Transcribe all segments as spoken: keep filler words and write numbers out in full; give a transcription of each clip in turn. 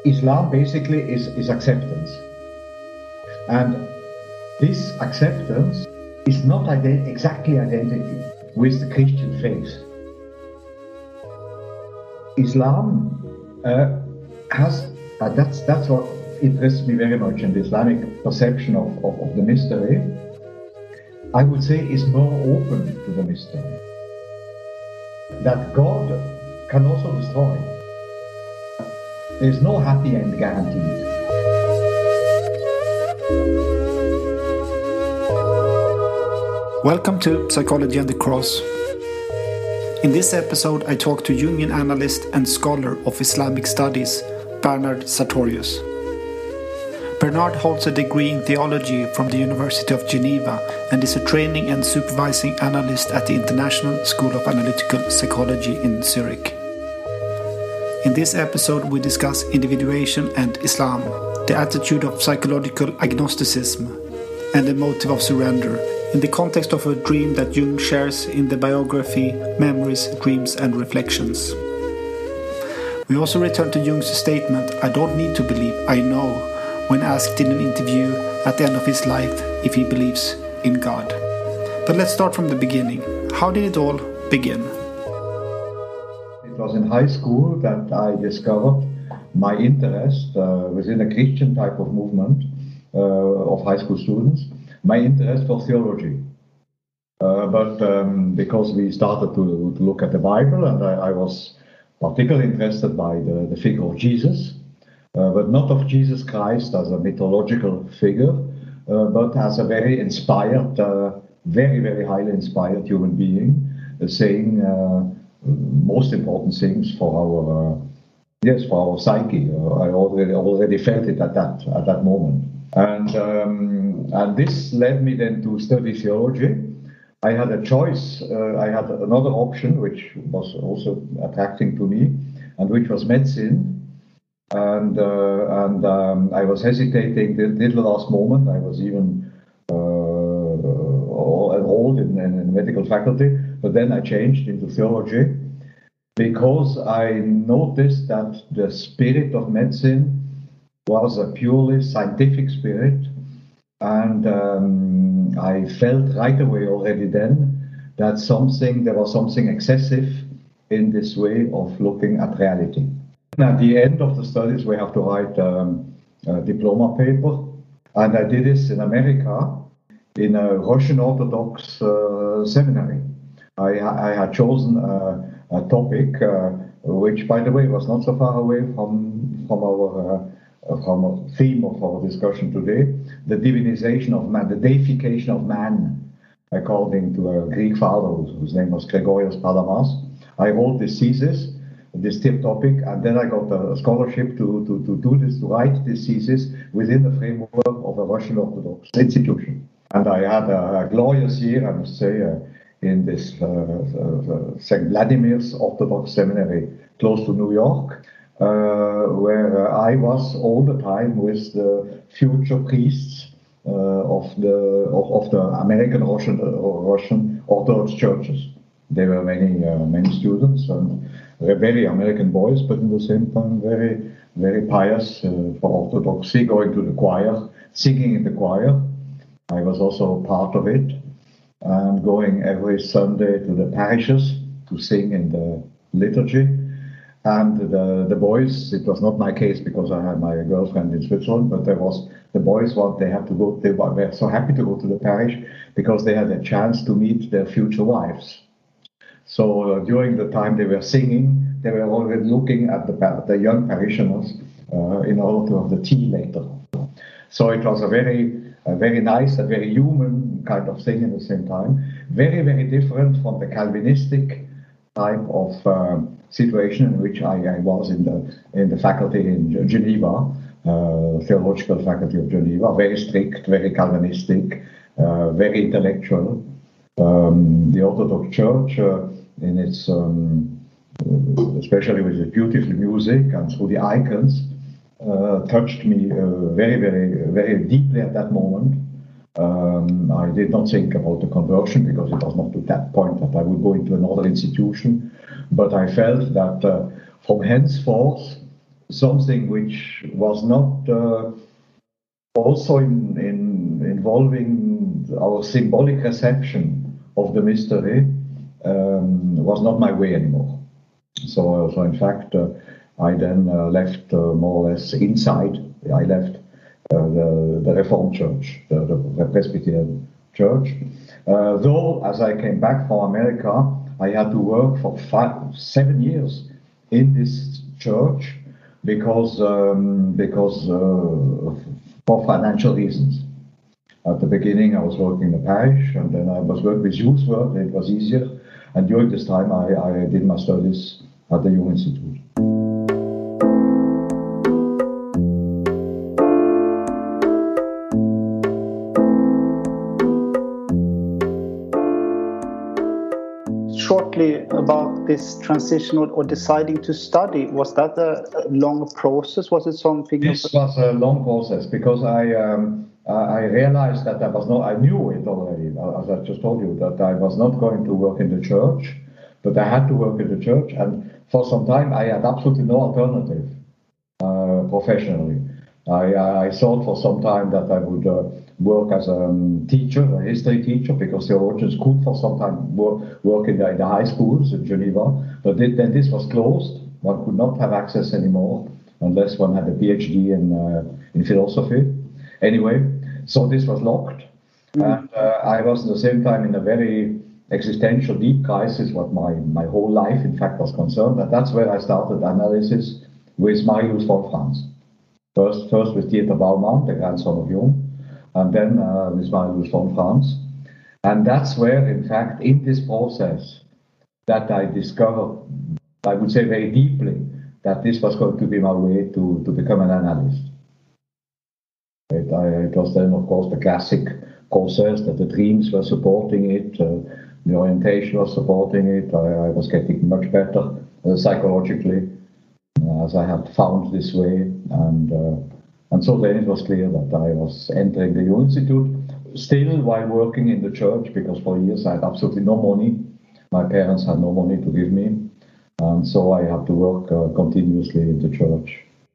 Islam basically is, is acceptance. And this acceptance is not ident- exactly identical with the Christian faith. Islam uh, has, uh, that's, that's what interests me very much in the Islamic perception of, of, of the mystery. I would say is more open to the mystery. That God can also destroy. There's no happy end guaranteed. Welcome to Psychology and the Cross. In this episode, I talk to Jungian analyst and scholar of Islamic studies, Bernard Sartorius. Bernard holds a degree in theology from the University of Geneva and is a training and supervising analyst at the International School of Analytical Psychology in Zurich. In this episode, we discuss individuation and Islam, the attitude of psychological agnosticism, and the motive of surrender, in the context of a dream that Jung shares in the biography Memories, Dreams and Reflections. We also return to Jung's statement, "I don't need to believe, I know," when asked in an interview at the end of his life if he believes in God. But let's start from the beginning. How did it all begin? It was in high school that I discovered my interest uh, within a Christian type of movement uh, of high school students, my interest for theology. Uh, but um, because we started to, to look at the Bible, and I, I was particularly interested by the, the figure of Jesus, uh, but not of Jesus Christ as a mythological figure, uh, but as a very inspired, uh, very, very highly inspired human being, uh, saying uh, most important things for our, uh, yes, for our psyche. Uh, I already already felt it at that at that moment, and um, and this led me then to study theology. I had a choice. Uh, I had another option which was also attracting to me, and which was medicine. And uh, and um, I was hesitating till the last moment. I was even uh, enrolled in, in, in medical faculty, but then I changed into theology because I noticed that the spirit of medicine was a purely scientific spirit, and um, I felt right away already then that something there was something excessive in this way of looking at reality. At the end of the studies, we have to write um, a diploma paper, and I did this in America in a Russian Orthodox uh, seminary. I, I had chosen a, a topic uh, which, by the way, was not so far away from from our uh, from a theme of our discussion today: the divinization of man, the deification of man, according to a Greek father whose name was Gregorios Palamas. I wrote this thesis, this topic, and then I got a scholarship to, to, to do this, to write this thesis within the framework of a Russian Orthodox institution. And I had a, a glorious year, I must say, uh, in this uh, uh, Saint Vladimir's Orthodox Seminary close to New York, uh, where uh, I was all the time with the future priests uh, of the of, of the American Russian uh, Russian Orthodox churches. There were many uh, many students and very American boys, but at the same time very very pious uh, for Orthodoxy, going to the choir, singing in the choir. I was also part of it, and going every Sunday to the parishes to sing in the liturgy. And the the boys, it was not my case because I had my girlfriend in Switzerland, but there was the boys what they had to go. They were so happy to go to the parish because they had a chance to meet their future wives. So uh, during the time they were singing, they were already looking at the the young parishioners uh, in order to have the tea later. So it was a very a very nice, a very human kind of thing at the same time. Very, very different from the Calvinistic type of um, situation in which I, I was in the in the faculty in Geneva, uh, theological faculty of Geneva. Very strict, very Calvinistic, uh, very intellectual. Um, the Orthodox Church, uh, in its um, especially with its beautiful music and through the icons, uh, touched me uh, very, very, very deeply at that moment. Um, I did not think about the conversion because it was not to that point that I would go into another institution, but I felt that uh, from henceforth something which was not uh, also in, in involving our symbolic reception of the mystery um, was not my way anymore. So, so in fact, uh, I then uh, left uh, more or less inside. I left uh, the, the Reformed Church, the, the Presbyterian Church. Uh, though, as I came back from America, I had to work for five, seven years in this church because um, because uh, for financial reasons. At the beginning, I was working in the parish, and then I was working with youth work. It was easier, and during this time, I, I did my studies at the Jung Institute. Shortly about this transition or, or deciding to study, was that a, a long process? Was it something? This of... was a long process because I um, I realized that I was not. I knew it already, as I just told you, that I was not going to work in the church, but I had to work in the church, and for some time I had absolutely no alternative uh, professionally. I, I thought for some time that I would uh, work as a um, teacher, a history teacher, because theologians could for some time work, work in, the, in the high schools in Geneva, but it, then this was closed. One could not have access anymore unless one had a PhD in, uh, in philosophy. Anyway, so this was locked, mm-hmm. and uh, I was at the same time in a very existential deep crisis, what my, my whole life in fact was concerned, and that's where I started analysis with Marius von Franz. First, first with Dieter Baumann, the grandson of Jung, and then uh, with Marius von Franz. And that's where, in fact, in this process, that I discovered, I would say very deeply, that this was going to be my way to, to become an analyst. It, I, it was then, of course, the classic process that the dreams were supporting it, uh, the orientation was supporting it. I, I was getting much better uh, psychologically, as I had found this way, and uh, and so then it was clear that I was entering the Jung Institute, still while working in the church, because for years I had absolutely no money. My parents had no money to give me, and so I had to work uh, continuously in the church.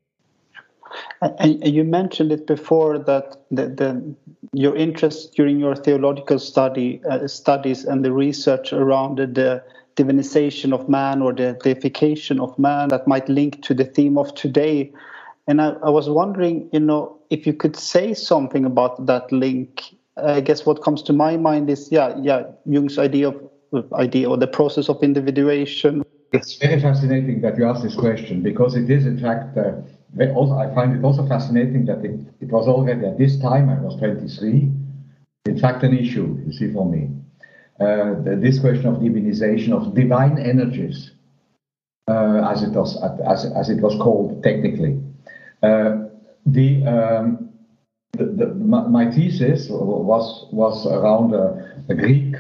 And you mentioned it before that the, the your interest during your theological study uh, studies and the research around the, the divinization of man or the deification of man that might link to the theme of today. And I, I was wondering, you know, if you could say something about that link. I guess what comes to my mind is, yeah, yeah, Jung's idea of idea or the process of individuation. It's very fascinating that you ask this question, because it is, in fact, uh, also, I find it also fascinating that it, it was already at this time, I was twenty-three, in fact, an issue, you see, for me. Uh, the, this question of divinization of divine energies, uh, as it was as, as it was called technically. Uh, the, um, the, the my, my thesis was was around a, a Greek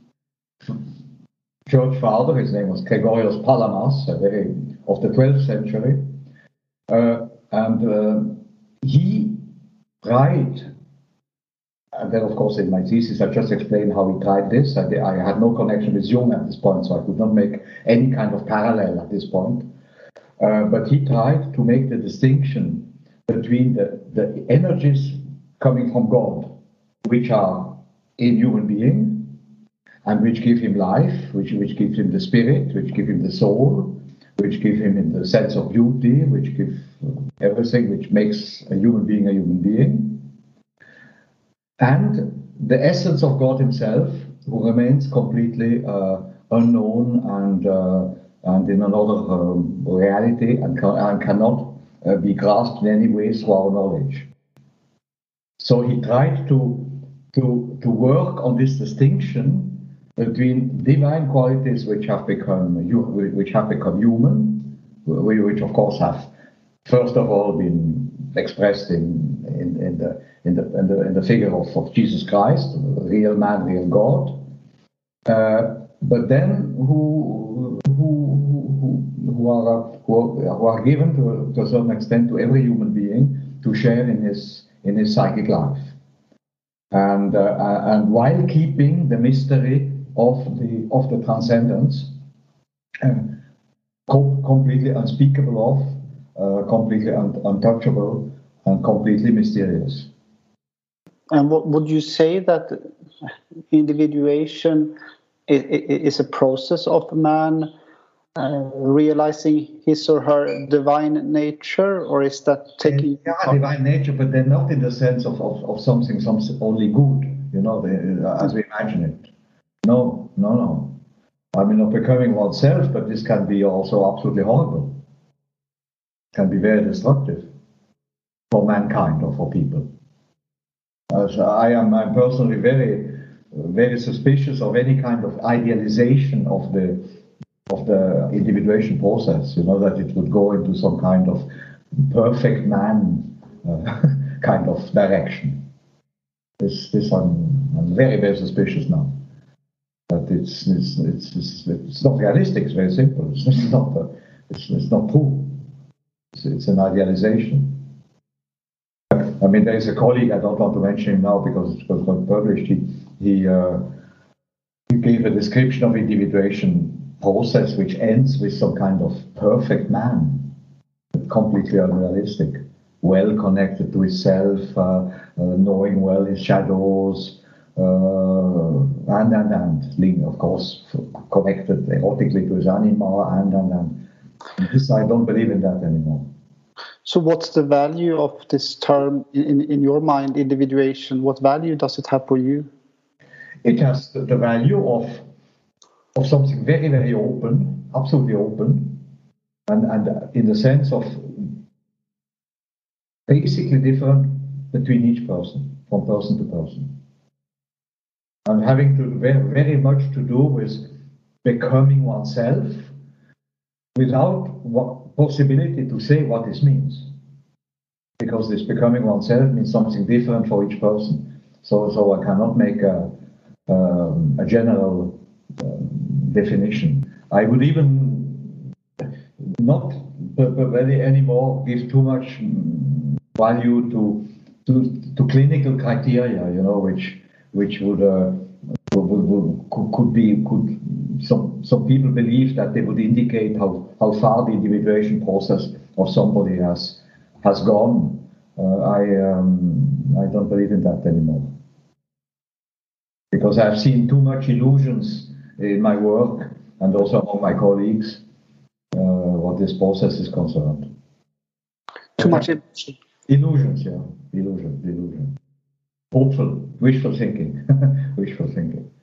church father. His name was Gregorios Palamas, a very of the twelfth century, uh, and uh, he tried. And then, of course, in my thesis, I just explained how he tried this. I, I had no connection with Jung at this point, so I could not make any kind of parallel at this point. Uh, but he tried to make the distinction between the, the energies coming from God, which are in human being, and which give him life, which, which gives him the spirit, which give him the soul, which give him the sense of beauty, which give everything which makes a human being a human being. And the essence of God himself, who remains completely uh, unknown and uh, and in another um, reality and, ca- and cannot uh, be grasped in any way through our knowledge. So he tried to to to work on this distinction between divine qualities which have become which have become human, which of course have first of all been expressed in in, in the In the, in the in the figure of, of Jesus Christ, real man, real God, uh, but then who who who who are who are, who are given to, to a certain extent to every human being to share in his in his psychic life, and uh, and while keeping the mystery of the of the transcendence uh, co- completely unspeakable of uh, completely un- untouchable, and completely mysterious. And what would you say that individuation is a process of man uh, realizing his or her divine nature, or is that taking... Yeah, divine nature, but then not in the sense of, of, of something, something only good, you know, the, as we imagine it. No, no, no. I mean, not becoming oneself, but this can be also absolutely horrible. Can be very destructive for mankind or for people. As I am I'm personally very, very suspicious of any kind of idealization of the of the individuation process. You know, that it would go into some kind of perfect man uh, kind of direction. This, this I'm, I'm very, very suspicious now. But it's it's it's it's, it's not realistic. It's very simple. It's, it's not uh, it's, it's not true. It's, it's an idealization. I mean, there is a colleague, I don't want to mention him now because it was not published. He he, uh, he gave a description of individuation process which ends with some kind of perfect man, completely unrealistic, well connected to his self, uh, uh, knowing well his shadows, uh, and and and of course connected erotically to his anima, and and and. This I don't believe in that anymore. So what's the value of this term in, in your mind, individuation? What value does it have for you? It has the, the value of of something very, very open, absolutely open, and, and in the sense of basically different between each person, from person to person. And having to very, very much to do with becoming oneself without what possibility to say what this means. Because this becoming oneself means something different for each person. So, so I cannot make a, um, a general um, definition. I would even not really anymore give too much value to to, to clinical criteria, you know, which which would, uh, would, would could, could be could some some people believe that they would indicate how, how far the individuation process of somebody has has gone. Uh, I um, I don't believe in that anymore, because I've seen too much illusions in my work and also among my colleagues uh, what this process is concerned. Too much illusion. Illusions, yeah, illusion, illusion. Hopeful, wishful thinking, wishful thinking.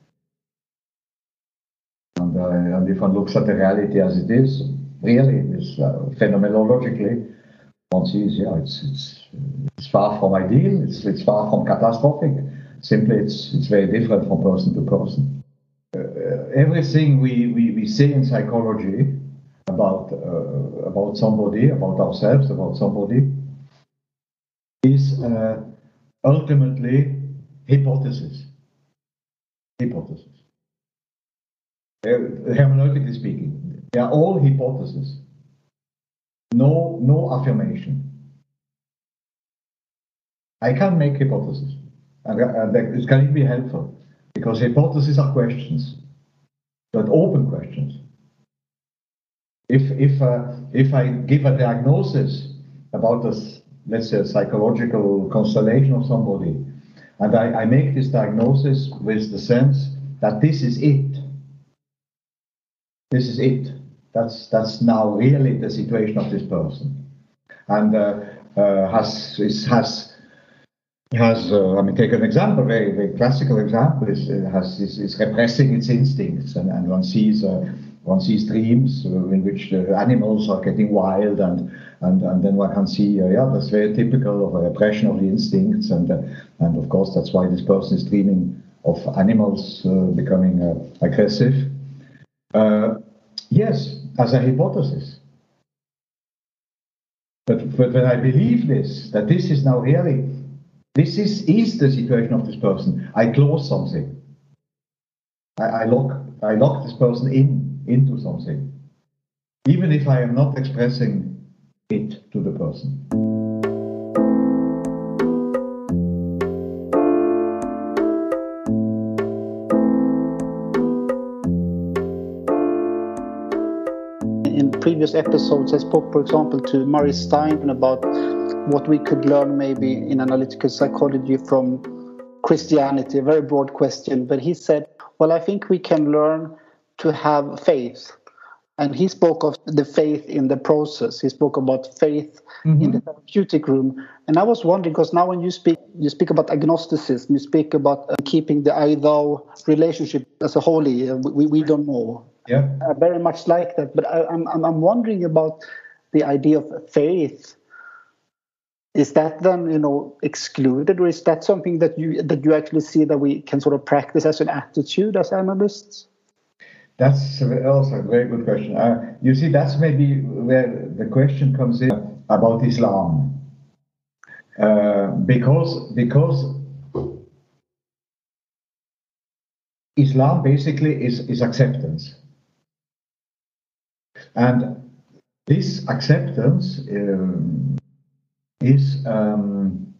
And, uh, and if one looks at the reality as it is, really, this uh, phenomenologically, one sees, yeah, it's it's it's far from ideal. It's it's far from catastrophic. Simply, it's it's very different from person to person. Uh, everything we, we, we say in psychology about uh, about somebody, about ourselves, about somebody, is uh, ultimately hypothesis. Hypothesis. Uh, hermeneutically speaking, they are all hypotheses. No, no affirmation. I can make hypotheses, and, and it can be helpful, because hypotheses are questions, but open questions. If if uh, if I give a diagnosis about this, let's say, a psychological constellation of somebody, and I, I make this diagnosis with the sense that this is it, this is it. That's that's now really the situation of this person, and uh, uh, has is, has. has, uh, I mean, take an example, very, very classical example, is, uh, has, is, is repressing its instincts, and, and one sees uh, one sees dreams uh, in which the animals are getting wild, and and, and then one can see, uh, yeah, that's very typical of a repression of the instincts, and uh, and of course that's why this person is dreaming of animals uh, becoming uh, aggressive. Uh, yes, as a hypothesis. But, but when I believe this, that this is now really, this is, is the situation of this person, I close something. I, I lock I lock this person in into something, even if I am not expressing it to the person. In previous episodes, I spoke, for example, to Murray Stein about what we could learn maybe in analytical psychology from Christianity, a very broad question. But he said, well, I think we can learn to have faith. And he spoke of the faith in the process. He spoke about faith mm-hmm. in the therapeutic room. And I was wondering, because now when you speak, you speak about agnosticism, you speak about uh, keeping the I-thou relationship as a holy. Uh, we, we don't know. Yeah. Uh, very much like that. But I, I'm, I'm wondering about the idea of faith. Is that then, you know, excluded, or is that something that you that you actually see that we can sort of practice as an attitude as analysts? That's also a very good question. Uh, you see, that's maybe where the question comes in about Islam, uh, because because Islam basically is is acceptance, and this acceptance um, is um,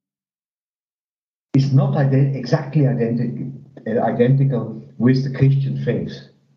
is not ident- exactly identi- identical with the Christian faith.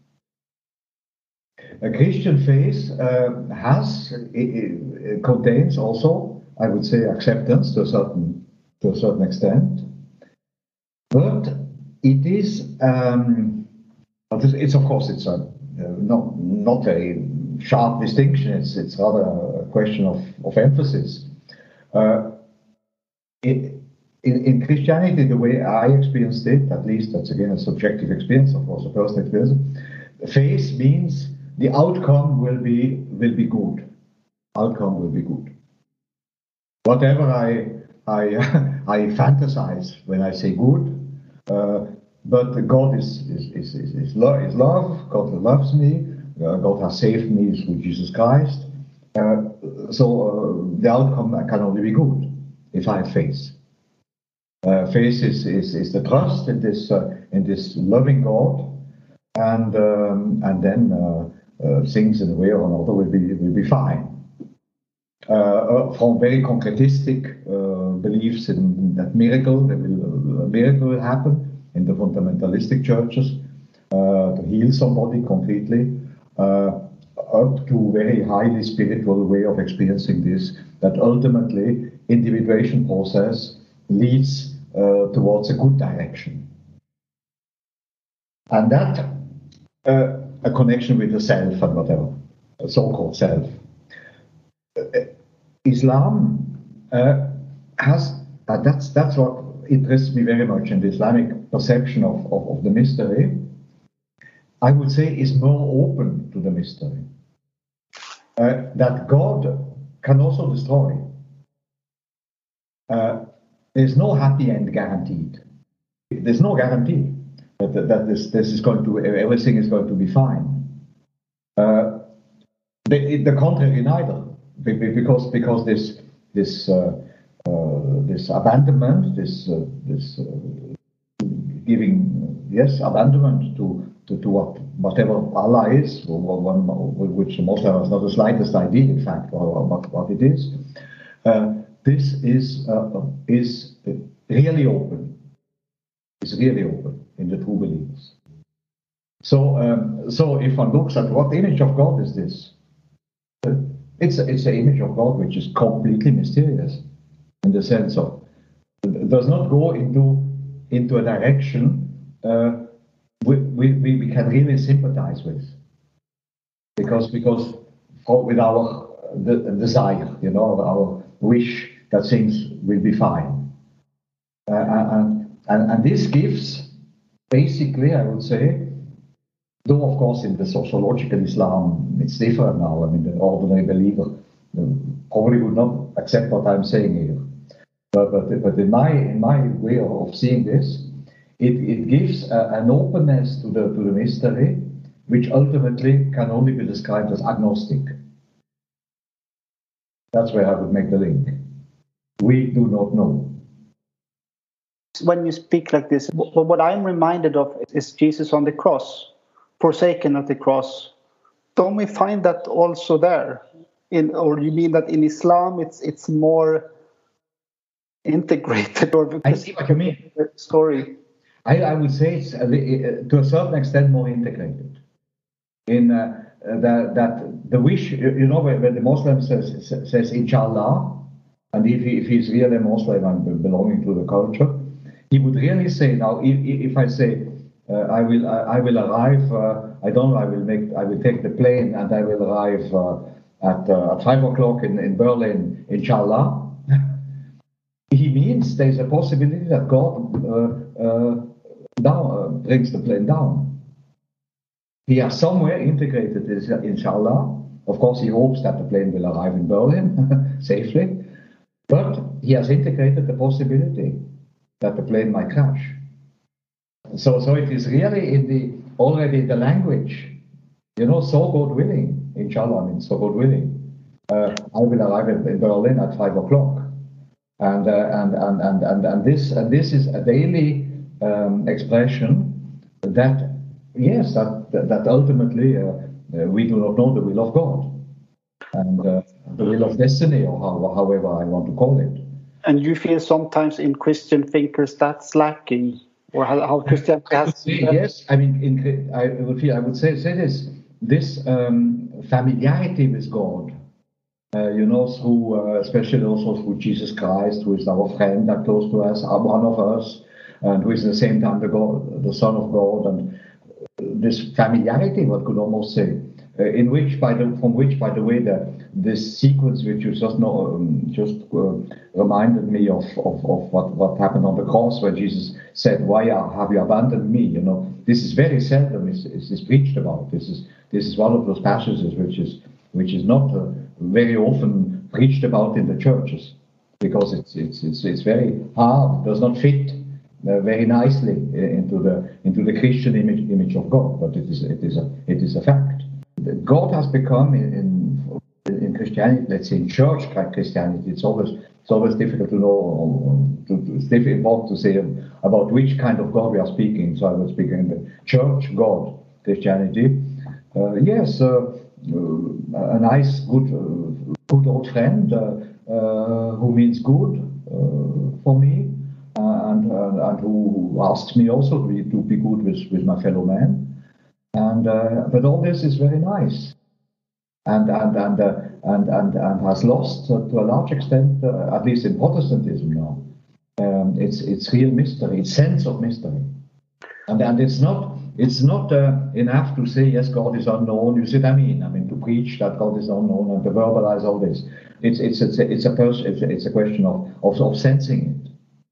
A Christian faith uh, has it, it contains also, I would say, acceptance to a certain to a certain extent, but it is um, it's of course it's a uh, not not a sharp distinction. It's it's rather a question of of emphasis. Uh, it, in, in Christianity, the way I experienced it, at least that's again a subjective experience, of course, a personal experience. Faith means the outcome will be will be good. Outcome will be good. Whatever I I I fantasize when I say good, uh, but God is is is is, is, love, is love. God loves me. Uh, God has saved me through Jesus Christ. Uh, so uh, the outcome can only be good if I have faith. Uh, faith is, is is the trust in this uh, in this loving God, and um, and then. Uh, Uh, things in a way or another will be will be fine. Uh, uh, from very concretistic uh, beliefs in that miracle, that will, a miracle will happen in the fundamentalistic churches uh, to heal somebody completely, uh, up to very highly spiritual way of experiencing this. That ultimately individuation process leads uh, towards a good direction, and that. Uh, a connection with the self and whatever, a so-called self. Uh, Islam uh, has, uh, that's that's what interests me very much in the Islamic perception of, of, of the mystery. I would say is more open to the mystery. Uh, that God can also destroy. Uh, there's no happy end guaranteed. There's no guarantee. That, that this, this is going to, everything is going to be fine. Uh, the, the contrary neither, because because this this uh, uh, this abandonment, this uh, this uh, giving yes abandonment to, to, to what whatever Allah is, or one, which most of us not the slightest idea, in fact, what what it is. Uh, this is uh, is really open. It's really open in the true believers. So, um, so if one looks at what image of God is this, uh, it's a, it's an image of God which is completely mysterious, in the sense of it does not go into into a direction uh, we, we we can really sympathize with, because because for, with our the, desire, you know, our wish that things will be fine, uh, and and and this gives. Basically, I would say, though of course in the sociological Islam it's different now. I mean, the ordinary believer probably would not accept what I'm saying here. But but, but in my in my way of seeing this, it, it gives a, an openness to the to the mystery, which ultimately can only be described as agnostic. That's where I would make the link. We do not know. When you speak like this, what I'm reminded of is Jesus on the cross, forsaken at the cross. Don't we find that also there? In, or you mean that in Islam it's it's more integrated? Or I see what you mean. Story. I, I would say it's a, to a certain extent more integrated. In uh, uh, that, that the wish, you know, when, when the Muslim says, says inshallah, and if, he, if he's really a Muslim and belonging to the culture, he would really say, now, if, if I say, uh, I will I, I will arrive, uh, I don't know, I will make, I will take the plane and I will arrive uh, at, uh, at five o'clock in, in Berlin, inshallah. He means there's a possibility that God uh, uh, down, uh, brings the plane down. He has somewhere integrated this, inshallah. Of course, he hopes that the plane will arrive in Berlin safely, but he has integrated the possibility that the plane might crash. So, so it is really in the already the language, you know, so God willing, inshallah, I mean, so God willing, uh, I will arrive in, in Berlin at five o'clock. And, uh, and, and, and, and, and, this, and this is a daily um, expression that, yes, that, that, that ultimately uh, uh, we do not know the will of God and uh, the will of destiny, or how, however I want to call it. And you feel sometimes in Christian thinkers that's lacking, or how, how Christianity has... Say, yes, I mean, in, I would feel, I would say, say this, this um, familiarity with God. Uh, you know, through, uh, especially also through Jesus Christ, who is our friend that close to us, one of us, and who is at the same time the God, the Son of God, and this familiarity, one could almost say, uh, in which, by the, from which, by the way, the this sequence which you just know, um, just uh, reminded me of, of, of what, what happened on the cross, where Jesus said, "Why have you abandoned me?" You know, this is very seldom is, is, is preached about. This is this is one of those passages which is which is not uh, very often preached about in the churches, because it's it's it's, it's very hard, does not fit uh, very nicely into the into the Christian image image of God. But it is it is a it is a fact. God has become in, in in Christianity, let's say in church Christianity, it's always it's always difficult to know. To, to, it's difficult to say about which kind of God we are speaking. So I was speaking in the church God Christianity. Uh, yes. Uh, Uh, a nice, good, uh, good old friend uh, uh, who means good uh, for me, uh, and, uh, and who asks me also to be, to be good with, with my fellow man. And uh, but all this is very nice, and and and uh, and, and and has lost uh, to a large extent, uh, at least in Protestantism now, um, its its real mystery, its sense of mystery, and and it's not. It's not uh, enough to say, yes, God is unknown. You see what I mean? I mean, to preach that God is unknown and to verbalize all this. It's it's it's a, it's a, pers- it's a, it's a question of, of of sensing it.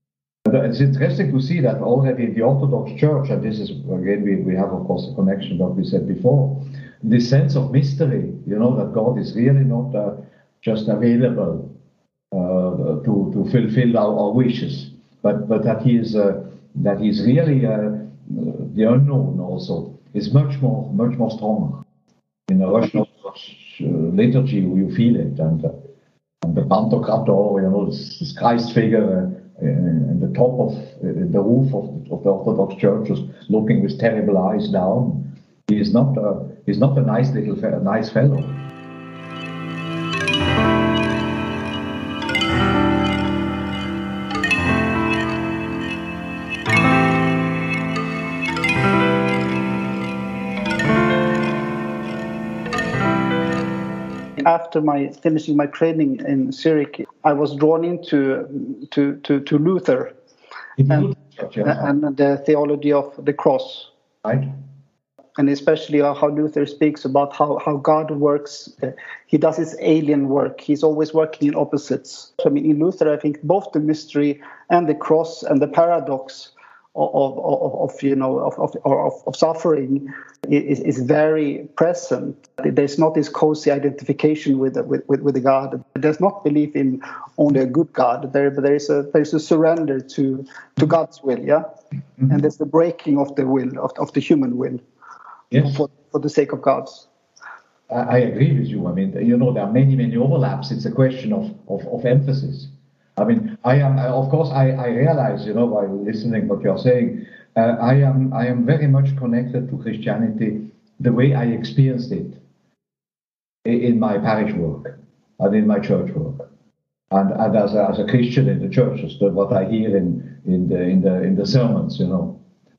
But it's interesting to see that already in the Orthodox Church, and this is again we, we have of course a connection that we said before, this sense of mystery. You know that God is really not uh, just available uh, to to fulfill our, our wishes, but but that He is uh, that He is really. Uh, The unknown also is much more, much more stronger. In the Russian Orthodox uh, liturgy, you feel it, and uh, and the Pantokrator, you know, this, this Christ figure uh, in the top of uh, the roof of, of the Orthodox churches, looking with terrible eyes down. He is not, uh, he's not a nice little, fe- nice fellow. After my finishing my training in Zurich, I was drawn into to to, to Luther and, and the theology of the cross, right? And especially how Luther speaks about how, how God works. He does his alien work. He's always working in opposites. So, I mean, in Luther, I think both the mystery and the cross and the paradox of of, of you know of of, of, of suffering is, is very present. There's not this cozy identification with with with, with the God. There's not belief in only a good God. There, but there is a there is a surrender to to God's will. Yeah, mm-hmm. And there's the breaking of the will of of the human will. Yes. For for the sake of God's. I, I agree with you. I mean, you know, there are many many overlaps. It's a question of of, of emphasis. I mean, I am, of course, I, I realize, you know, by listening what you're saying, uh, I am I am very much connected to Christianity the way I experienced it in my parish work and in my church work, and, and as a, as a Christian in the churches, what I hear in in the in the in the sermons, you know,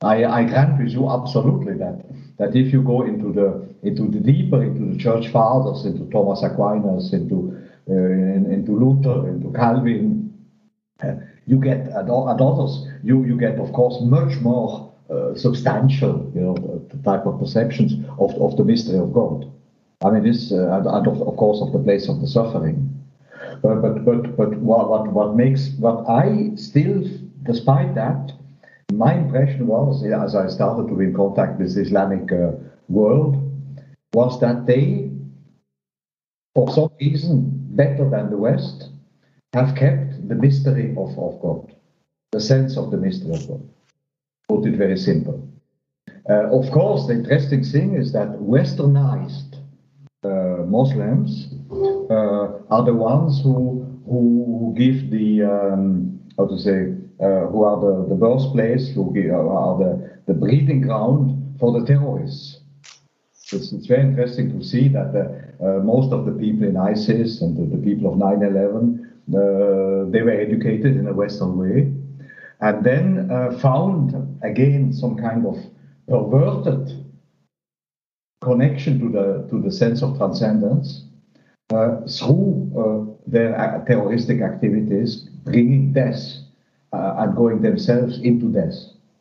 I, I grant with you absolutely that that if you go into the into the deeper into the church fathers, into Thomas Aquinas, into uh, in, into Luther, into Calvin, uh, you get and, and others. You you get of course much more uh, substantial, you know, the type of perceptions of of the mystery of God. I mean, this uh, and, and of, of course of the place of the suffering. But but but but what what what makes what I still, despite that, my impression was, as I started to be in contact with the Islamic uh, world, was that they, for some reason, better than the West, have kept the mystery of, of God, the sense of the mystery of God. Put it very simple. Uh, of course, the interesting thing is that Westernized uh, Muslims uh, are the ones who who give the um, how to say. Uh, who are the, the birthplace, who are the, the breeding ground for the terrorists. It's, it's very interesting to see that uh, uh, most of the people in ISIS and the, the people of nine eleven, uh, they were educated in a Western way, and then uh, found again some kind of perverted connection to the to the sense of transcendence uh, through uh, their uh, terroristic activities, bringing death. Uh, and going themselves into death.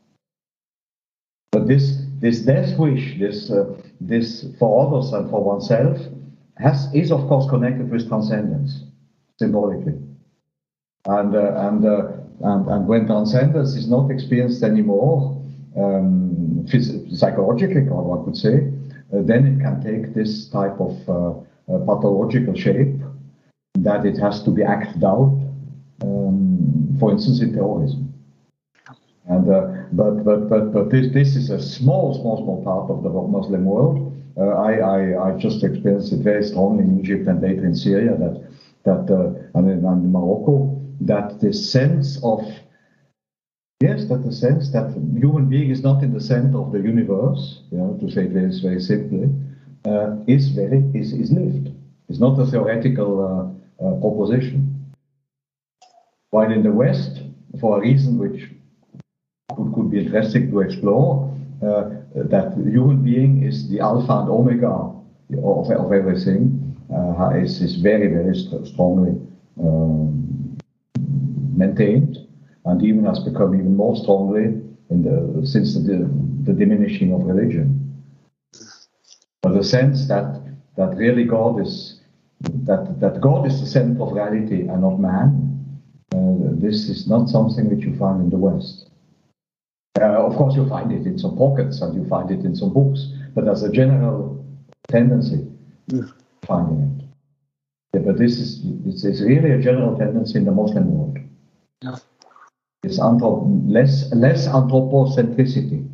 But this this death wish, this uh, this for others and for oneself, has is of course connected with transcendence, symbolically. And uh, and, uh, and and when transcendence is not experienced anymore, um, phys- psychologically, or one could say, uh, then it can take this type of uh, uh, pathological shape that it has to be acted out. Um, for instance, in terrorism, and uh, but but but but this this is a small small small part of the Muslim world. Uh, I I I just experienced it very strongly in Egypt and later in Syria that that uh, and, in, and in Morocco, that the sense of yes that the sense that human being is not in the center of the universe, you know, to say it very very simply, uh, is very is is lived. It's not a theoretical uh, uh, proposition. While in the West, for a reason which could, could be interesting to explore, uh, that the human being is the alpha and omega of, of everything, uh, is, is very, very st- strongly um, maintained, and even has become even more strongly in the, since the, the diminishing of religion. But the sense that, that really God is, that, that God is the center of reality and not man, Uh, this is not something which you find in the West. Uh, of course, you find it in some pockets and you find it in some books, but as a general tendency, yeah. Finding it. Yeah, but this is it's, it's really a general tendency in the Muslim world. Yeah. It's anthrop- less less anthropocentricity.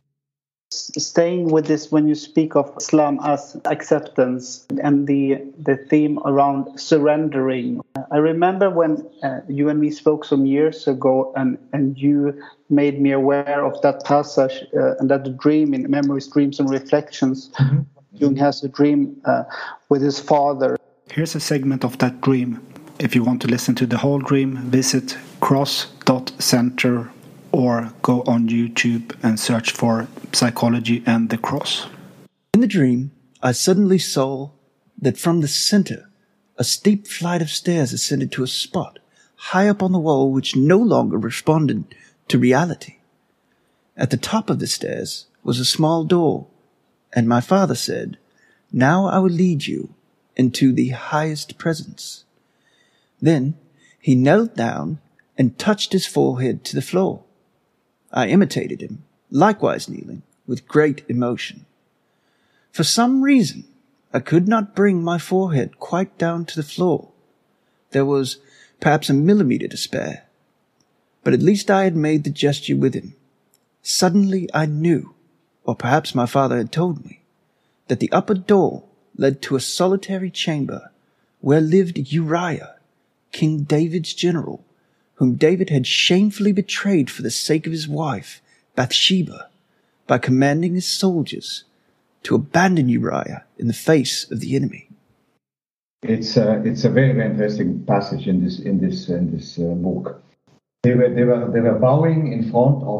Staying with this, when you speak of Islam as acceptance and the the theme around surrendering, I remember when uh, you and me spoke some years ago, and, and you made me aware of that passage uh, and that dream in Memories, Dreams and Reflections. Mm-hmm. Jung has a dream uh, with his father. Here's a segment of that dream. If you want to listen to the whole dream, visit cross dot center or go on YouTube and search for Psychology and the Cross. In the dream, I suddenly saw that from the center, a steep flight of stairs ascended to a spot high up on the wall which no longer responded to reality. At the top of the stairs was a small door, and my father said, "Now I will lead you into the highest presence." Then he knelt down and touched his forehead to the floor. I imitated him, likewise kneeling, with great emotion. For some reason, I could not bring my forehead quite down to the floor. There was perhaps a millimetre to spare. But at least I had made the gesture with him. Suddenly I knew, or perhaps my father had told me, that the upper door led to a solitary chamber where lived Uriah, King David's general, whom David had shamefully betrayed for the sake of his wife, Bathsheba, by commanding his soldiers to abandon Uriah in the face of the enemy. It's a, it's a very, very interesting passage in this in this in this uh, book. They were they were they were bowing in front of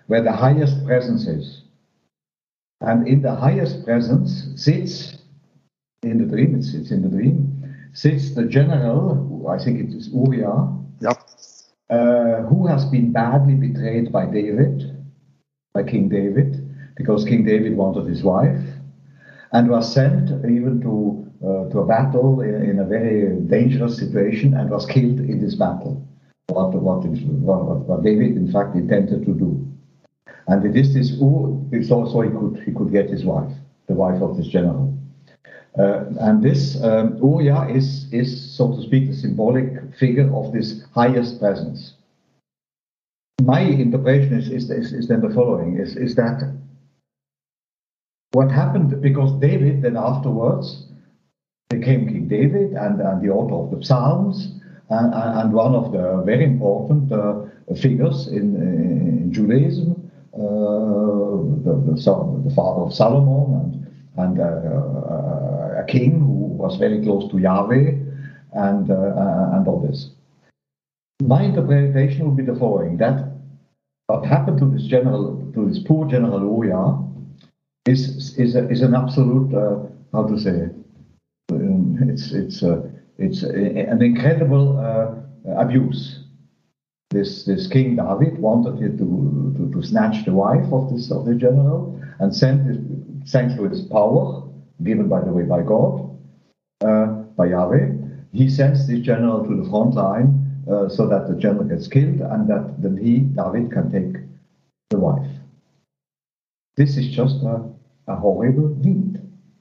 where the highest presence is. And in the highest presence sits, in the dream, it sits in the dream, sits the general, who I think it is Uriah, Yep. uh, who has been badly betrayed by David, by King David, because King David wanted his wife, and was sent even to uh, to a battle in, in a very dangerous situation, and was killed in this battle. What, what, what, what David, in fact, intended to do. And it is this Ur, so, so he could he could get his wife, the wife of this general. Uh, and this um, Uriah is, is, so to speak, the symbolic figure of this highest presence. My interpretation is, is, is, is then the following, is, is that what happened, because David then afterwards became King David and, and the author of the Psalms, and, and one of the very important uh, figures in, in Judaism, uh, the, the, the father of Solomon, and, and uh, a king who was very close to Yahweh, and, uh, and all this. My interpretation would be the following, that what happened to this general, to this poor General Uriah, is, is, a, is an absolute, uh, how to say it, it's, it's, uh, it's a, an incredible uh, abuse. This, this King David wanted it to, to, to snatch the wife of this of the general, and sent it, thanks to his power, given by the way by God, uh, by Yahweh, he sends this general to the front line uh, so that the general gets killed, and that then he, David, can take the wife. This is just a, a horrible deed.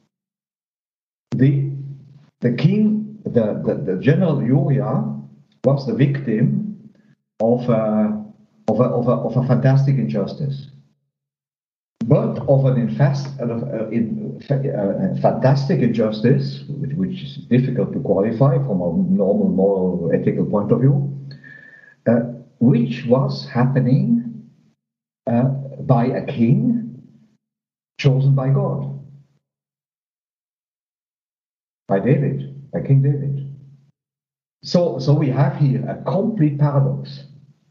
The, the king, the, the, the general Uriah was the victim of a, of a, of a, of a fantastic injustice, but of an infast, uh, in, uh, fantastic injustice, which, which is difficult to qualify from a normal moral ethical point of view, uh, which was happening uh, by a king chosen by God, by David, by King David. So, so we have here a complete paradox.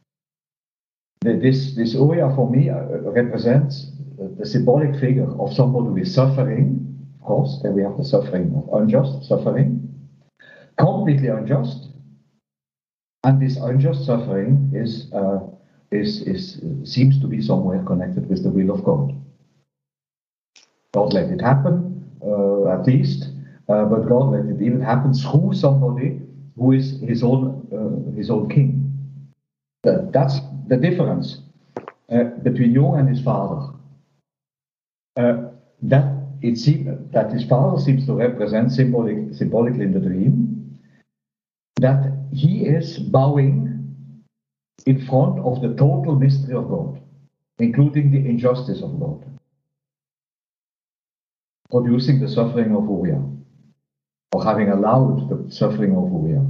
This, this Uriah for me uh, represents the symbolic figure of somebody who is suffering, of course, then we have the suffering of unjust suffering, completely unjust, and this unjust suffering is, uh, is, is, seems to be somewhere connected with the will of God. God let it happen, uh, at least, uh, but God let it even happen through somebody who is his own, uh, his own king. Uh, that's the difference uh, between Jung and his father. Uh, that it seems that his father seems to represent symbolic, symbolically in the dream, that he is bowing in front of the total mystery of God, including the injustice of God, producing the suffering of Uriah, or having allowed the suffering of Uriah.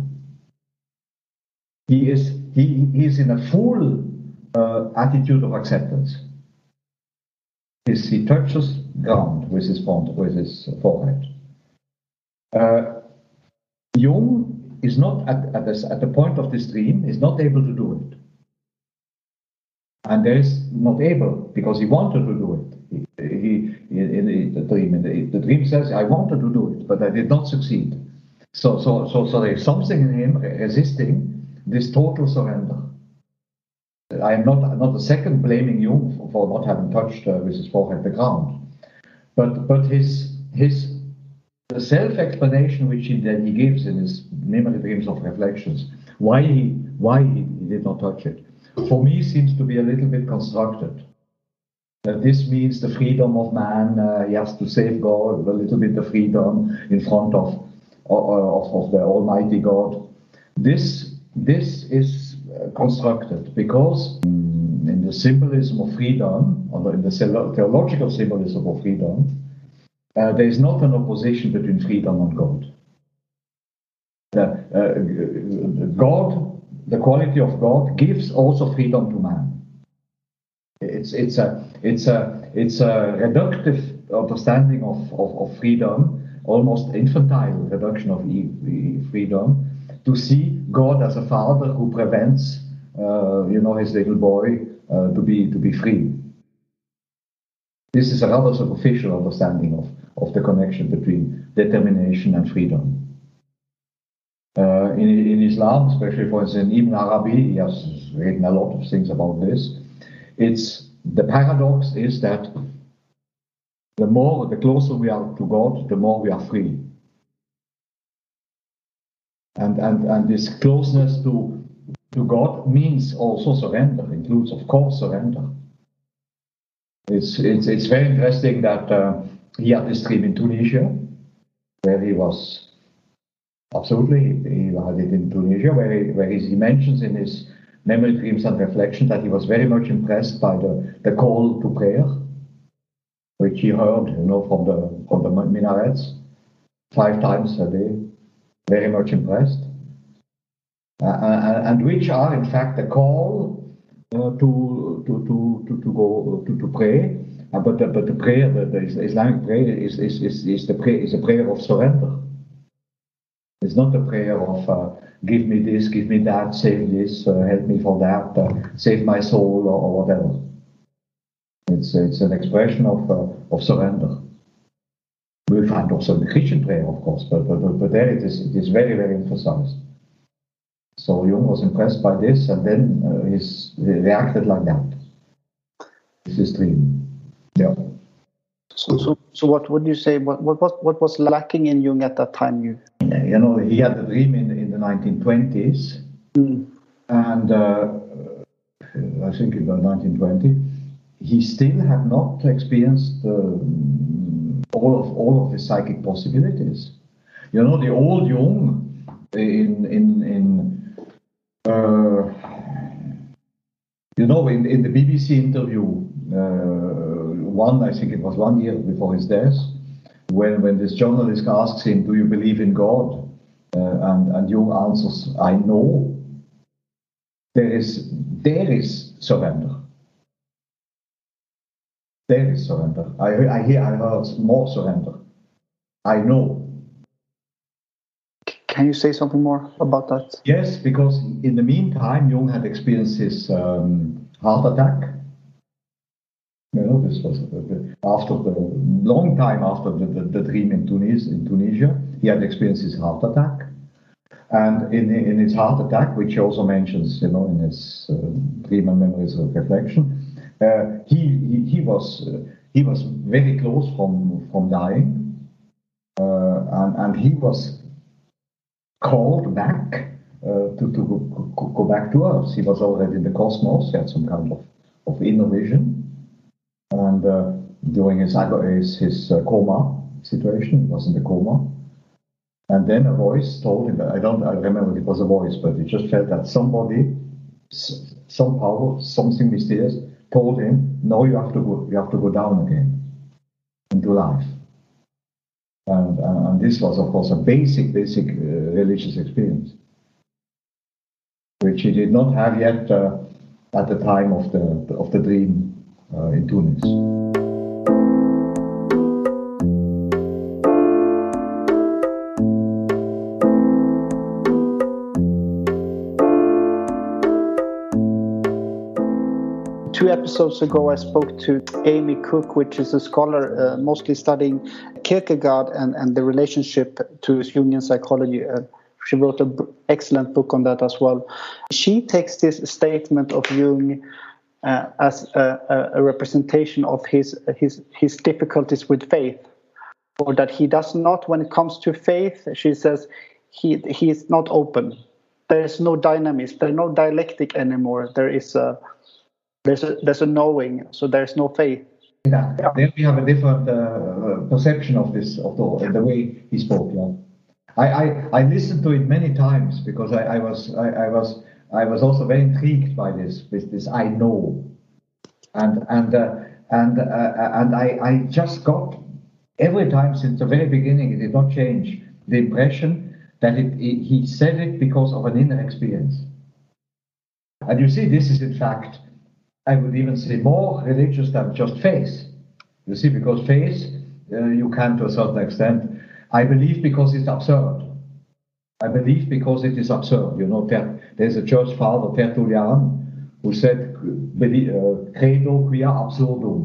He is he, he is in a full uh, attitude of acceptance. His, he touches ground with his front, with his forehead. Uh, Jung is not at, at, this, at the point of this dream, is not able to do it. And there is not able, because he wanted to do it. He, he in, in the dream, in the, the dream says, I wanted to do it, but I did not succeed. So, so, so, so there is something in him resisting this total surrender. I am not, not a second blaming Jung for, for not having touched uh, with his forehead the ground. But, but his, his the self-explanation which he then he gives in his memory dreams of reflections, why he, why he, he did not touch it, for me seems to be a little bit constructed. That this means the freedom of man, uh, he has to safeguard a little bit the freedom in front of, of, of the Almighty God. This, this is constructed because um, in the symbolism of freedom, or in the theological symbolism of freedom, uh, there is not an opposition between freedom and God. The, uh, God, the quality of God, gives also freedom to man. It's it's a it's a it's a reductive understanding of, of, of freedom, almost infantile reduction of freedom, to see God as a father who prevents uh, you know his little boy uh, to be to be free. This is a rather superficial understanding of, of the connection between determination and freedom. Uh, in, in Islam, especially for instance, in Ibn Arabi, he has written a lot of things about this. It's the paradox is that the more, the closer we are to God, the more we are free. And and and this closeness to to God means also surrender. Includes, of course, surrender. It's it's it's very interesting that uh, he had this dream in Tunisia, where he was absolutely he had it in Tunisia, where he, where he mentions in his memory dreams and reflections that he was very much impressed by the, the call to prayer, which he heard, you know, from the from the minarets five times a day. Very much impressed, uh, and, and which are in fact a call uh, to, to to to to go to, to pray. Uh, but the, but the prayer, the, the Islamic prayer, is is is, is the prayer is a prayer of surrender. It's not a prayer of uh, give me this, give me that, save this, uh, help me for that, uh, save my soul, or, or whatever. It's it's an expression of uh, of surrender. We find also the Christian prayer, of course, but, but, but there it is, it is very, very emphasized. So Jung was impressed by this, and then uh, he's, he reacted like that. This is dream. Yeah. So, so, so what would you say, what, what, what, what was lacking in Jung at that time? You, you know, he had a dream in, in the nineteen twenties, mm. and uh, I think in the nineteen twenty, he still had not experienced uh, all of all of his psychic possibilities. You know, the old Jung in in in uh, you know in, in the B B C interview, uh, one I think it was one year before his death, when when this journalist asks him, "Do you believe in God?" Uh, and and Jung answers, "I know." There is there is surrender. There is surrender. I, I hear, I heard more surrender. I know. Can you say something more about that? Yes, because in the meantime, Jung had experienced his um, heart attack. You know, this was after the long time after the, the, the dream in Tunis, in Tunisia, he had experienced his heart attack. And in, in his heart attack, which he also mentions, you know, in his uh, dream and memories of reflection, Uh, he, he he was uh, he was very close from from dying, uh, and and he was called back uh, to to go, go back to Earth. He was already in the cosmos. He had some kind of, of inner vision, and uh, during his his, his uh, coma situation, he was in the coma, and then a voice told him. I don't I remember if it was a voice, but he just felt that somebody, some power, something mysterious, told him, "No, you have to go. You have to go down again into life." And, and, and this was, of course, a basic, basic uh, religious experience, which he did not have yet uh, at the time of the of the dream uh, in Tunis. Two episodes ago, I spoke to Amy Cook, which is a scholar uh, mostly studying Kierkegaard and, and the relationship to Jungian psychology. Uh, she wrote an b- excellent book on that as well. She takes this statement of Jung uh, as a, a, a representation of his, his, his difficulties with faith, or that he does not, when it comes to faith, she says, he, he is not open. There is no dynamism, there's no dialectic anymore. There is a There's a, there's a knowing, so there's no faith. Yeah, then we have a different uh, perception of this, of the, the way he spoke. Yeah, I, I, I listened to it many times because I, I was I, I was I was also very intrigued by this this, this I know, and and uh, and uh, and I, I just got every time since the very beginning, it did not change, the impression that it, it he said it because of an inner experience. And you see, this is in fact, I would even say, more religious than just faith. You see, because faith, uh, you can to a certain extent. I believe because it's absurd. I believe because it is absurd. You know, there, there's a church father, Tertullian, who said, uh, credo quia absurdum.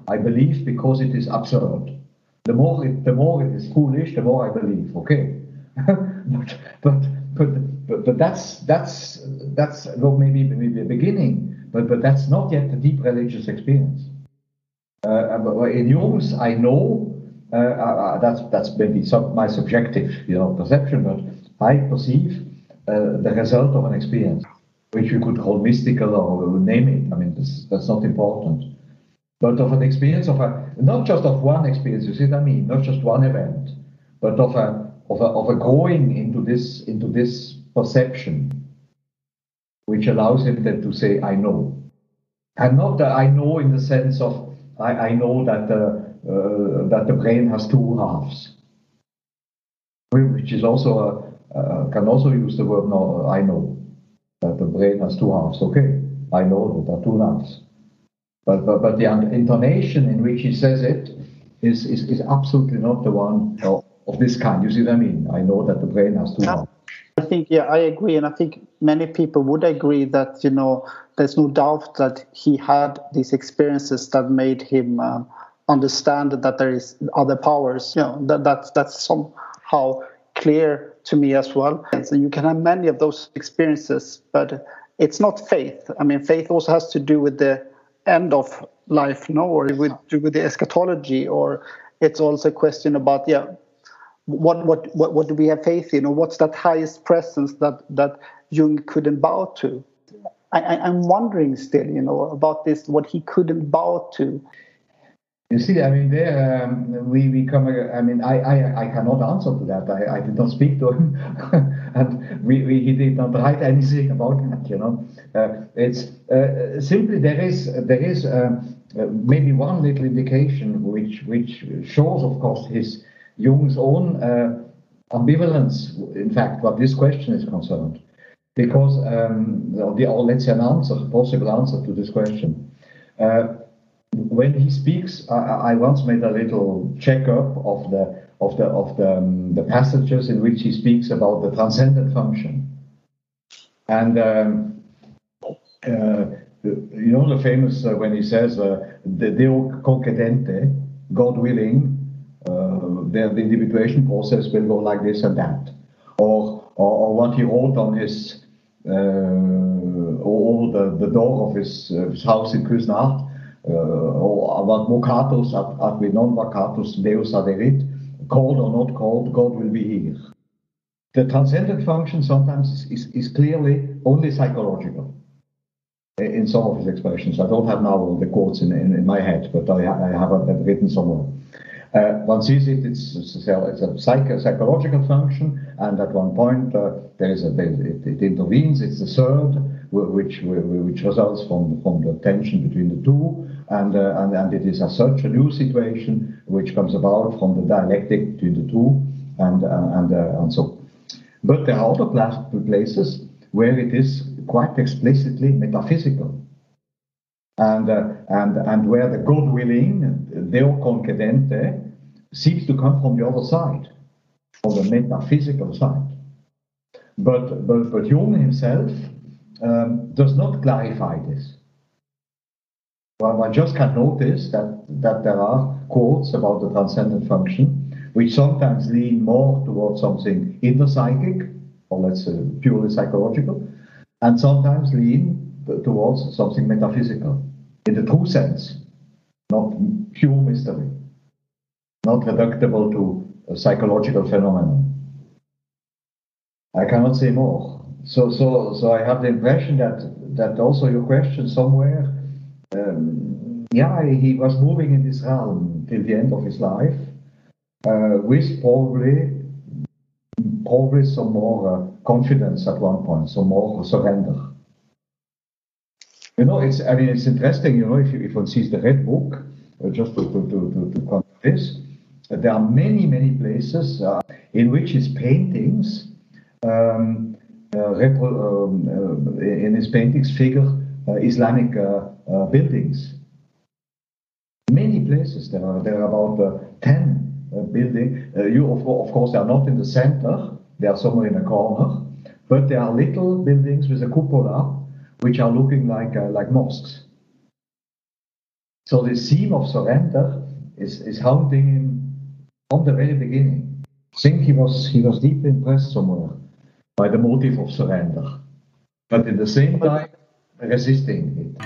I believe because it is absurd. The more it, the more it is foolish, the more I believe. Okay, but, but but but but that's that's that's well, maybe maybe a beginning, but but that's not yet the deep religious experience. Uh, in Jung's, I know uh, uh, that's that's maybe sub, my subjective, you know, perception, but I perceive uh, the result of an experience, which we could call mystical or name it. I mean, this, that's not important. But of an experience of a, not just of one experience, you see what I mean? Not just one event, but of a of a of a growing into this into this perception, which allows him then to say, "I know," and not that I know in the sense of I, I know that the uh, that the brain has two halves, which is also a, uh, can also use the word no. I know that the brain has two halves. Okay, I know that there are two halves. But, but but the intonation in which he says it is is, is absolutely not the one of, of this kind. You see what I mean? I know that the brain has two halves. I think, yeah, I agree. And I think many people would agree that, you know, there's no doubt that he had these experiences that made him um, understand that there is other powers. You know, that that's, that's somehow clear to me as well. And so you can have many of those experiences, but it's not faith. I mean, faith also has to do with the end of life, no, or with with the eschatology, or it's also a question about yeah, what what what what do we have faith in, or what's that highest presence that that Jung couldn't bow to? I, I, I'm wondering still, you know, about this, what he couldn't bow to. You see, I mean, there um, we we come. I mean, I, I I cannot answer to that. I, I did not speak to him, and we, we he did not write anything about that. You know, uh, it's uh, simply there is there is uh, maybe one little indication which which shows, of course, his Jung's own uh, ambivalence. In fact, what this question is concerned, because um, the or let's say an answer, possible answer to this question. Uh, When he speaks, I, I once made a little checkup of the of the of the, um, the passages in which he speaks about the transcendent function, and um, uh, you know the famous uh, when he says uh, the Deo concedente, God willing, uh, the, the individuation process will go like this and that, or or, or what he wrote on his uh, or the, the door of his, uh, his house in Küsnacht. Uh, or what vocatus ad, ad non vocatus Deus aderit, called or not called, God will be here. The transcendent function sometimes is, is, is clearly only psychological in some of his expressions. I don't have now the quotes in, in, in my head, but I, I have it written somewhere. Uh, one sees it, it's, it's a, it's a psych, psychological function, and at one point uh, there is a, there, it, it intervenes, it's the third, which which results from, from the tension between the two, and, uh, and and it is as such a new situation which comes about from the dialectic between the two, and uh, and uh, and so. But there are other places where it is quite explicitly metaphysical, and uh, and and where the God willing, Deo concedente, seems to come from the other side, from the metaphysical side. But but but Jung himself um, does not clarify this. Well, one just can notice that that there are quotes about the transcendent function, which sometimes lean more towards something inner psychic, or let's say purely psychological, and sometimes lean towards something metaphysical, in the true sense, not pure mystery, not reducible to a psychological phenomenon. I cannot say more. So, so, so I have the impression that that also your question somewhere, um, yeah, he was moving in this realm till the end of his life, uh, with probably, probably some more uh, confidence at one point, some more surrender. You know, it's, I mean, it's interesting, you know, if, you, if one sees the Red Book, uh, just to, to, to, to come to this, uh, there are many, many places uh, in which his paintings, um, uh, repro, um, uh, in his paintings figure uh, Islamic uh, uh, buildings. Many places, there are, there are about uh, ten uh, buildings. Uh, you, of, of course, they are not in the center, they are somewhere in a corner, but there are little buildings with a cupola, which are looking like uh, like mosques. So the theme of surrender is, is haunting him from the very beginning. I think he was he was deeply impressed somewhere by the motive of surrender, but at the same time resisting it.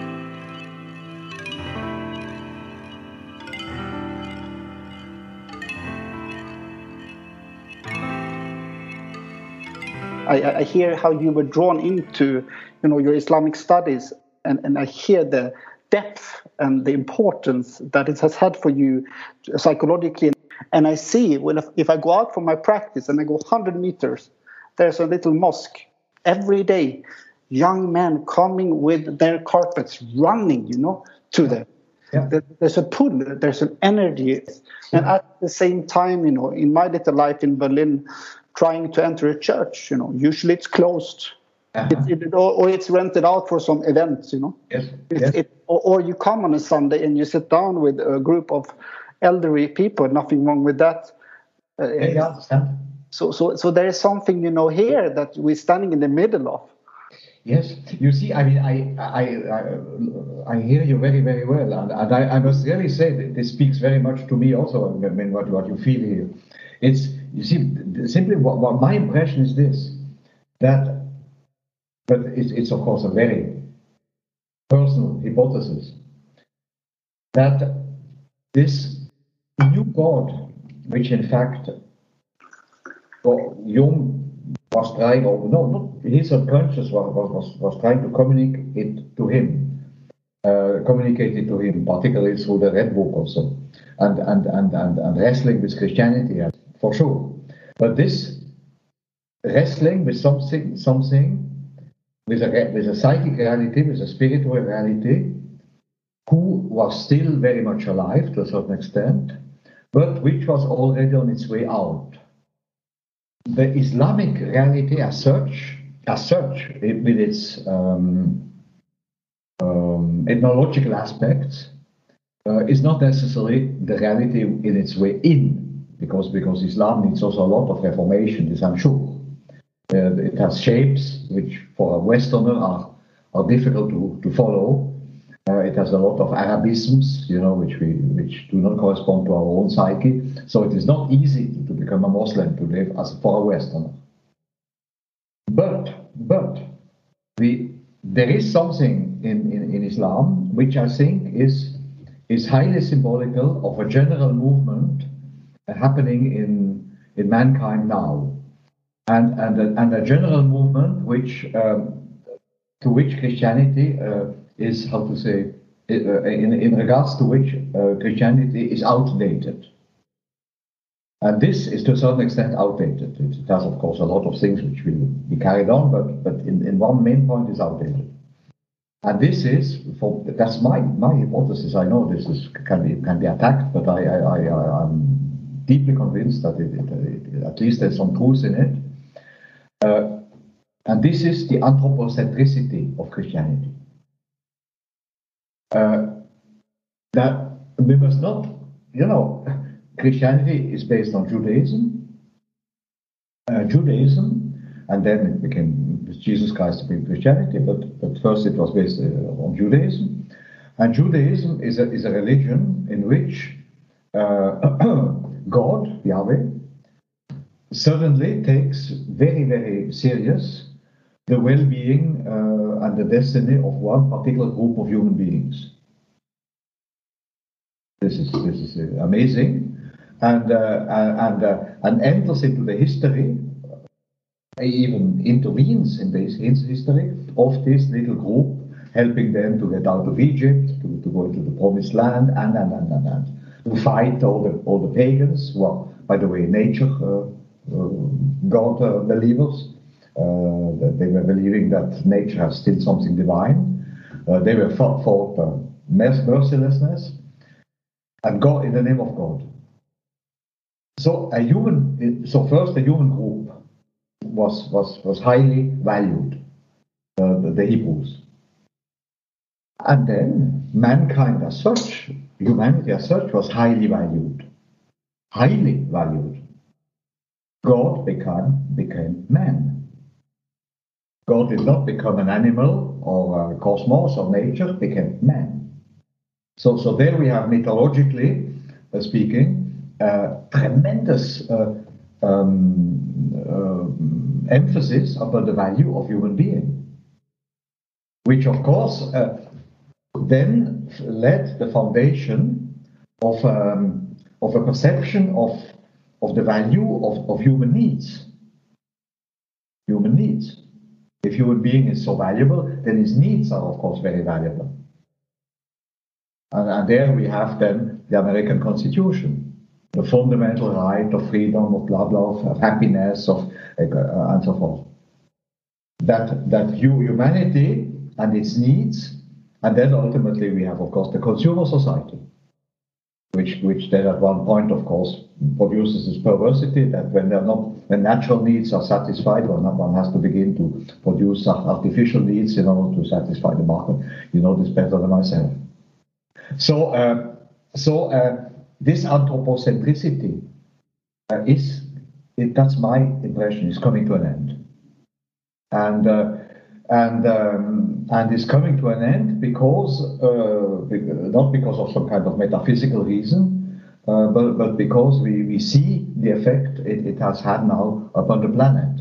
I, I hear how you were drawn into, you know, your Islamic studies, and, and I hear the depth and the importance that it has had for you psychologically. And I see when if, if I go out for my practice and I go one hundred meters, there's a little mosque every day. Young men coming with their carpets, running, you know, to them. Yeah. There's a pull, there's an energy. And at the same time, you know, in my little life in Berlin, trying to enter a church, you know, usually it's closed. Uh-huh. It, it, or, or it's rented out for some events, you know. Yes. It, yes. It, or, or you come on a Sunday and you sit down with a group of elderly people. Nothing wrong with that. Uh, yeah, I understand. So, so, so there is something, you know, here that we're standing in the middle of. Yes, you see, I mean, I I I, I hear you very, very well, and, and I, I must really say that this speaks very much to me also. I mean, what what you feel here, it's you see simply what, what my impression is this, that, but it's it's of course a very personal hypothesis, that this new God, which in fact, well, Jung was trying, or no, not his subconscious was, was, was trying to communicate it to him, uh, communicate it to him, particularly through the Red Book also, and and, and, and, and wrestling with Christianity, for sure. But this wrestling with something, something with a, with a psychic reality, with a spiritual reality, who was still very much alive to a certain extent, but which was already on its way out. The Islamic reality as such, as such, it, with its um, um, ethnological aspects, uh, is not necessarily the reality in its way in, because because Islam needs also a lot of reformation, this I'm sure. Uh, it has shapes which for a Westerner are, are difficult to, to follow. Uh, it has a lot of Arabisms, you know, which we which do not correspond to our own psyche. So it is not easy to, to become a Muslim to live as for a Westerner. But but we there is something in, in, in Islam which I think is is highly symbolical of a general movement uh, happening in in mankind now, and and a, and a general movement which um, to which Christianity uh, is, how to say, uh, in, in regards to which uh, Christianity is outdated. And this is to a certain extent outdated. It has, of course, a lot of things which will be carried on, but, but in, in one main point is outdated. And this is, for, that's my, my hypothesis. I know this is, can be can be attacked, but I, I, I, I'm deeply convinced that it, it, it, at least there's some truth in it. Uh, and this is the anthropocentricity of Christianity. Uh, that we must not, you know, Christianity is based on Judaism, uh, Judaism, and then it became, with Jesus Christ, became Christianity, but, but first it was based uh, on Judaism. And Judaism is a, is a religion in which uh, God, Yahweh, suddenly takes very, very serious the well-being uh, and the destiny of one particular group of human beings. This is this is uh, amazing, and uh, and uh, and enters into the history, uh, even intervenes in this history of this little group, helping them to get out of Egypt, to, to go into the Promised Land, and and and and, and to fight all the all the pagans who are, by the way, nature uh, uh, God uh, believers. Uh, that they were believing that nature has still something divine. Uh, they were fought for uh, mercilessness and God in the name of God. So a human, so first a human group was was was highly valued, uh, the, the Hebrews, and then mankind as such, humanity as such, was highly valued, highly valued. God became became man. God did not become an animal or a cosmos or nature, became man. So, so there we have mythologically uh, speaking, uh, tremendous uh, um, uh, emphasis upon the value of human being, which of course uh, then led the foundation of um, of a perception of of the value of, of human needs. Human needs. If human being is so valuable, then his needs are of course very valuable. And, and there we have then the American Constitution, the fundamental right of freedom, of blah blah, of happiness, of uh, and so forth. That that humanity and its needs, and then ultimately we have of course the consumer society, which which then at one point of course produces this perversity that when they're not when natural needs are satisfied, well, one has to begin to produce artificial needs in order to satisfy the market. You know this better than myself. So, uh, so uh, this anthropocentricity uh, is, it, that's my impression, is coming to an end, and uh, and um, and is coming to an end because uh, not because of some kind of metaphysical reason, uh, but but because we, we see the effect it, it has had now upon the planet.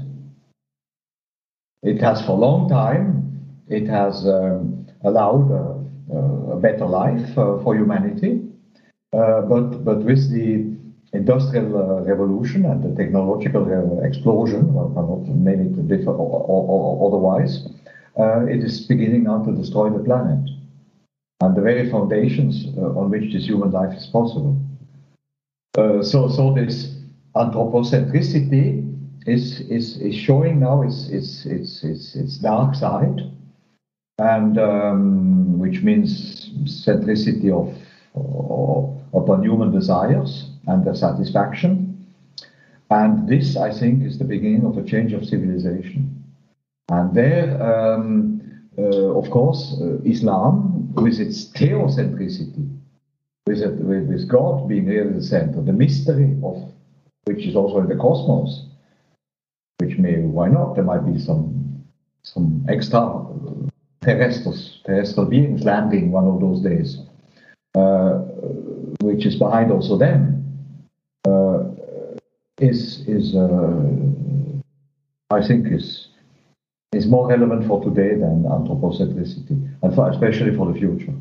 It has for a long time. It has um, allowed. Uh, Uh, a better life uh, for humanity, uh, but but with the industrial uh, revolution and the technological uh, explosion, one cannot name it different or, or, or otherwise, uh, it is beginning now to destroy the planet and the very foundations uh, on which this human life is possible. Uh, so so this anthropocentricity is is is showing now its its its its, its dark side. And um, which means centricity of, of upon human desires and their satisfaction. And this, I think, is the beginning of a change of civilization. And there, um, uh, of course, uh, Islam, with its theocentricity, with, it, with, with God being really the center, the mystery of which is also in the cosmos, which may, why not? There might be some some extra. Terrestrials, terrestrial beings landing one of those days, uh, which is behind also them, uh, is is uh, I think is is more relevant for today than anthropocentricity, and for, especially for the future.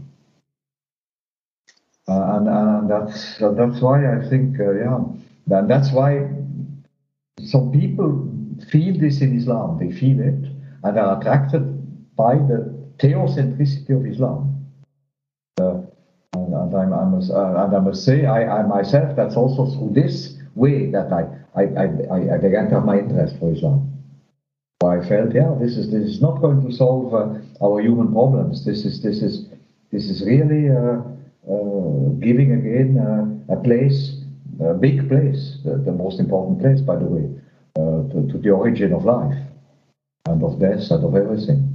Uh, and and that's that's why I think uh, yeah, and that's why some people feel this in Islam. They feel it and are attracted by the theocentricity of Islam. Uh, and, and, I, I must, uh, and I must say, I, I myself, that's also through this way that I, I, I, I began to have my interest for Islam. So I felt, yeah, this is this is not going to solve uh, our human problems. This is this is this is really uh, uh, giving again uh, a place, a big place, the, the most important place, by the way, uh, to, to the origin of life and of death and of everything.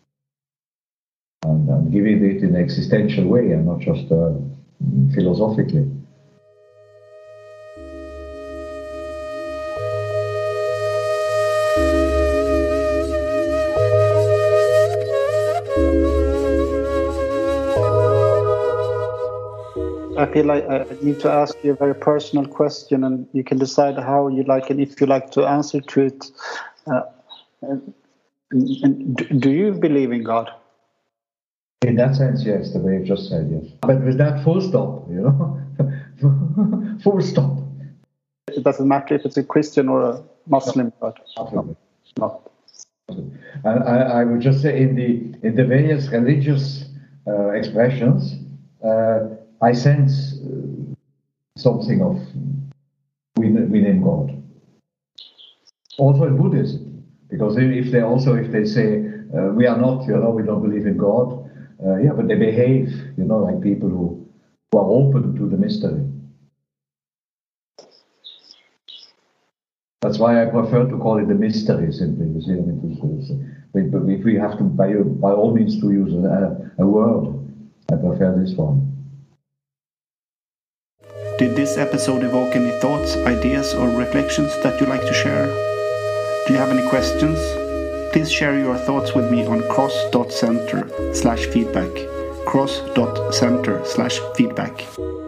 And, and giving it in an existential way and not just uh, philosophically. I feel like I need to ask you a very personal question, and you can decide how you like and if you like to answer to it. Uh, and, and do you believe in God? In that sense, yes, the way you just said, yes. But with that full stop, you know, full stop. It doesn't matter if it's a Christian or a Muslim, but absolutely not. And I, I would just say, in the in the various religious uh, expressions, uh, I sense uh, something of within God. Also in Buddhism, because if they also if they say uh, we are not, you know, we don't believe in God. Uh, yeah, but they behave, you know, like people who, who are open to the mystery. That's why I prefer to call it the mystery simply. You see, I mean, but if we have to, by, by all means, to use a, a word, I prefer this one. Did this episode evoke any thoughts, ideas, or reflections that you'd like to share? Do you have any questions? Please share your thoughts with me on cross dot center slash feedback. cross dot center slash feedback.